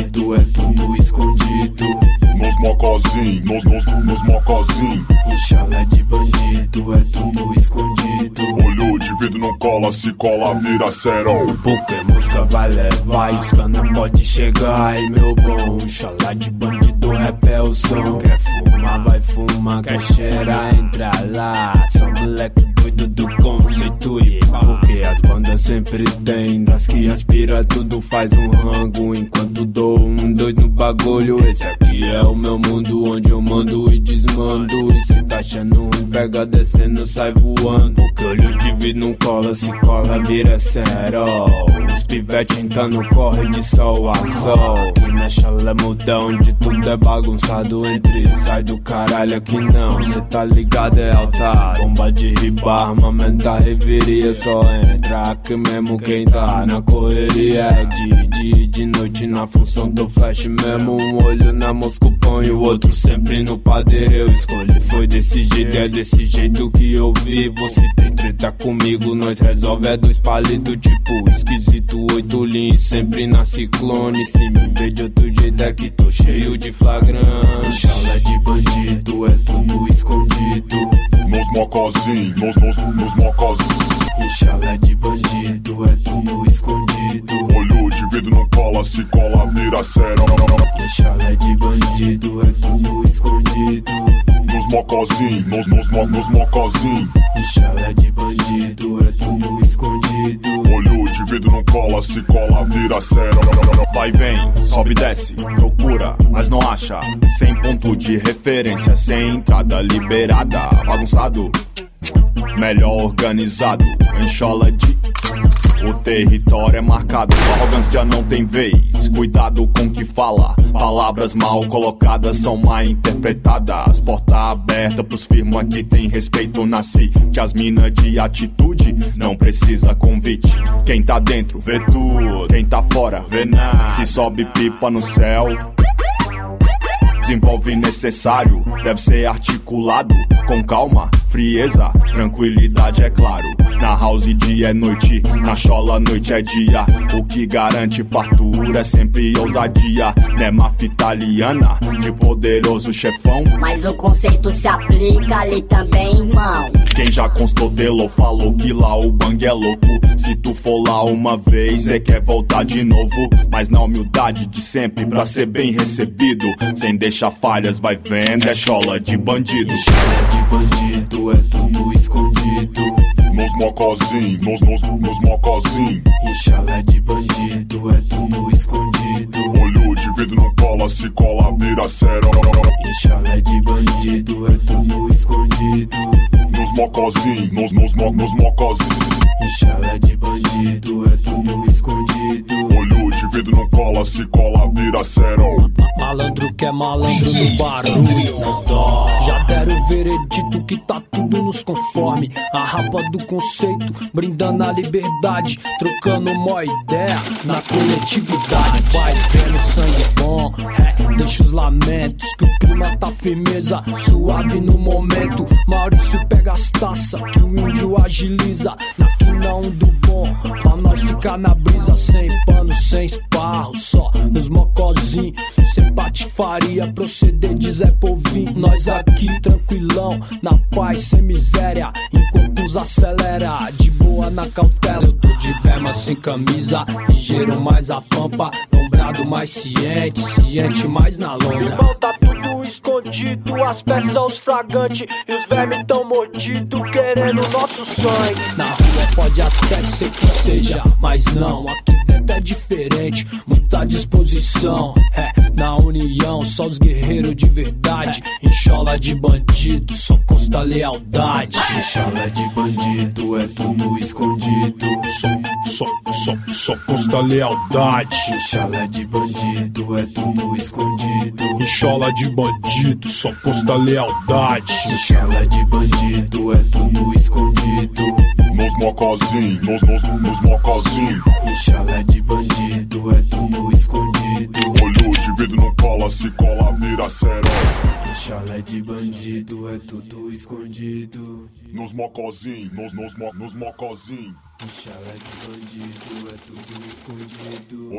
bandido, é tudo escondido. Nos mocozinho, nos mocozinho. Enxala de bandido, é tudo escondido. Olhou de vidro não cola, se cola vira cerol. Porque música vai levar e os cana pode chegar. E meu bom, enxala de bandido, rap é o som. Quer fumar, vai fumar, quer cheirar, entra lá. Só moleque doido do conceito. Porque as bandas sempre tem das que aspira, tudo faz um rango. Enquanto dou 1, 2 no bagulho. Esse aqui é o meu mundo, onde eu mando e desmando. E se tá achando ruim, pega descendo, sai voando. Porque olho de vidro não cola, se cola vira cerol. Os pivete então corre de sol a sol. Aqui na chala muda onde tudo é bagunçado. Entre sai do caralho, aqui não, cê tá ligado, é altar. Bomba de riba, armamento da reveria. Só entra aqui mesmo quem tá na correria. É de noite na função do flash mesmo. Um olho na mosca pão e o outro sempre no padeiro. Eu escolhi, foi desse jeito, é desse jeito que eu vivo. Se tem treta comigo, nós resolve, é dois palitos. Tipo esquisito, 8 linhas, sempre na ciclone. Se me vê de outro jeito é que tô cheio de flagrante. Enxala de bandido, é tudo escondido. Nos mocozinho, nos mocozinho. Enxala de bandido, é tudo escondido. Olhou de vidro não cola, se cola vira cerol. Enxala de bandido, é tudo escondido. Nos mocozinho, nos mocozinho. Enxala de bandido, é tudo escondido. Olhou de vidro não cola, se cola vira cerol. Vai e vem, sobe e desce, procura, mas não acha. Sem ponto de referência, sem entrada liberada. Bagunçado, melhor organizado. Enxola de... O território é marcado, arrogância não tem vez. Cuidado com o que fala, palavras mal colocadas são mal interpretadas. Porta aberta pros firmas que tem respeito na city. As minas de atitude não precisa convite. Quem tá dentro vê tudo, quem tá fora vê nada. Se sobe pipa no céu, desenvolve necessário, deve ser articulado com calma, frieza, tranquilidade, é claro. Na house dia é noite, na chola noite é dia. O que garante fartura é sempre ousadia. Não é máfia italiana de poderoso chefão, mas o conceito se aplica ali também, irmão. Quem já constelou falou que lá o bang é louco. Se tu for lá uma vez, cê quer voltar de novo. Mas na humildade de sempre, pra ser bem recebido, sem deixar falhas, vai vendo, é chola de bandido. Enxala de bandido, é tudo escondido. Nos mocozinho, nos mocozinho. Enxala de bandido, é tudo escondido. Olhou de vidro não cola, se cola vira cerol. Enxala de bandido, é tudo escondido. Nos mocozinho, nos mocozinho. Enxala de bandido, é tudo escondido. Olhou de vidro não cola, se cola vira cerol. Malandro que é malandro no barulho, não dó. Já deram o veredito que tá tudo nos conforme. A rapa do conceito, brindando a liberdade, trocando uma ideia na coletividade. Vai vendo sangue bom, deixa os lamentos, que o clima tá firmeza, suave no momento. Maurício pega as taças, que o índio agiliza. Na quina do bom, pra nós ficar na brisa. Sem pano, sem esparro, só nos mocozinhos. Sem patifaria, proceder de Zé Povinho. Nós aqui tranquilão, na paz, sem miséria, enquanto uns acelera, de boa na cautela. Eu tô de berma sem camisa, ligeiro mais a pampa, nombrado mais ciente, ciente mais na lona. Irmão, tá tudo escondido, as peças os fragantes e os vermes tão mordidos, querendo nosso sangue. Na rua pode até ser que seja, mas não, aqui dentro é diferente, muita disposição. Na união, só os guerreiros de verdade. Enxola de bandido, só consta lealdade. Enxala de bandido, é tudo escondido. Só consta lealdade. Enxala de bandido, é tudo escondido. Enxola de bandido, só consta lealdade. Enxala de bandido, é tudo escondido. Nos mocozinho, nos mocozinho. Enxala de bandido, é tudo escondido. Olhou de vidro não cola, se cola vira cerol. Enxala de bandido, é tudo escondido. Nos mocozinho, nos mocozinho. Enxala de bandido, é tudo escondido.